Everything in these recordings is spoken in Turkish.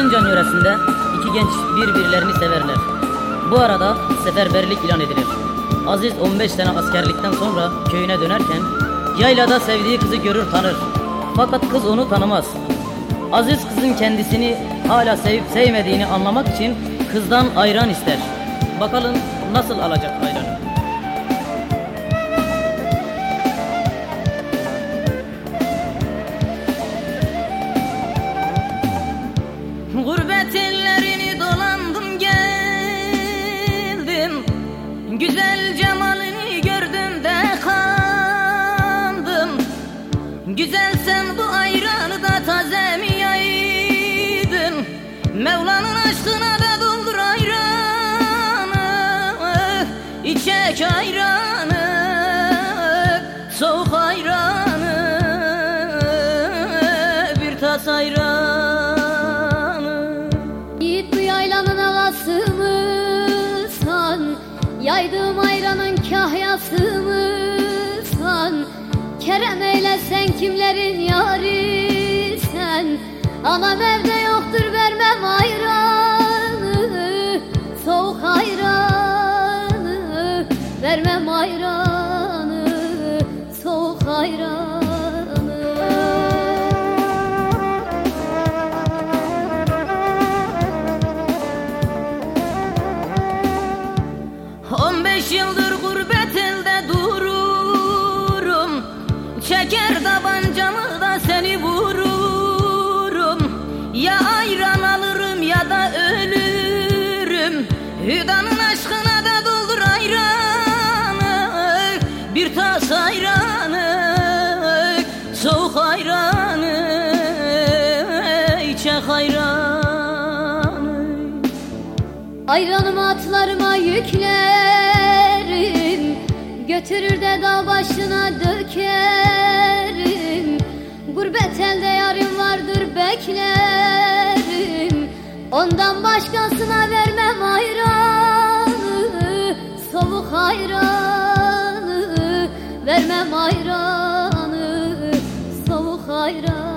Sincan yöresinde iki genç birbirlerini severler. Bu arada seferberlik ilan edilir. Aziz 15 sene askerlikten sonra köyüne dönerken yaylada sevdiği kızı görür tanır. Fakat kız onu tanımaz. Aziz kızın kendisini hala sevip sevmediğini anlamak için kızdan ayran ister. Bakalım nasıl alacak ayranı? Gurbet ellerini dolandım geldim, güzel cemalini gördüm de kandım. Güzel sen bu ayranı da taze mi yaydın? Mevla'nın aşkına da doldur ayranı, içek ayranı, soğuk ayranı, bir tas ayranı. Yaylanın ağası mısan? Yaydığım ayranın kahyası mısan? Kerem eyle sen kimlerin yari sen? Anam evde yoktur vermem ayranı, soğuk ayranı, vermem ayranı, soğuk ayranı. 15 yıldır gurbet elde dururum, çeker tabancamı da seni vururum. Ya ayran alırım ya da ölürüm, Hüdanın aşkına da doldur ayranı, bir tas ayranı, soğuk ayranı, içek ayranı. Ayranımı atlarıma yüklerim, götürür de dağ başına dökerim. Gurbet elde yarım vardır beklerim, ondan başkasına vermem ayranı, soğuk ayranı, vermem ayranı, soğuk ayranı.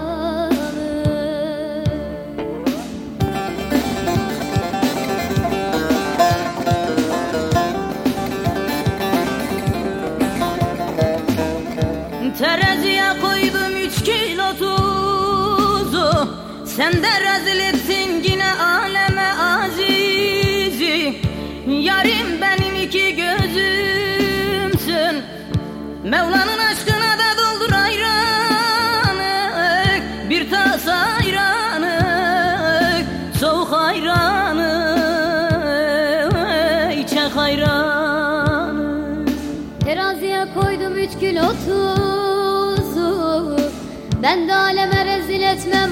Teraziye koydum 3 kilo tuzu, sen de rezil ettin yine aleme azizi. Yarim benim iki gözümsün, Mevla'nın aşkına da doldur ayranı, bir tas ayranı, soğuk ayranı, içek ayranı. Teraziye koydum 3 kilo tuzu, ben de aleme rezil etmem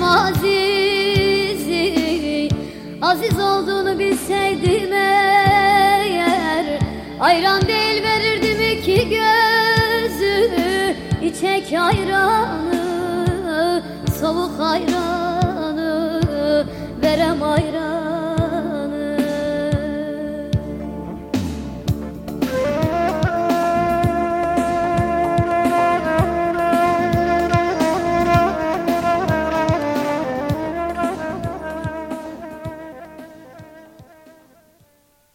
azizi. Aziz olduğunu bilseydim eğer, ayran değil verirdim iki gözü, içek ayranı, soğuk ayranı, verem ayranı.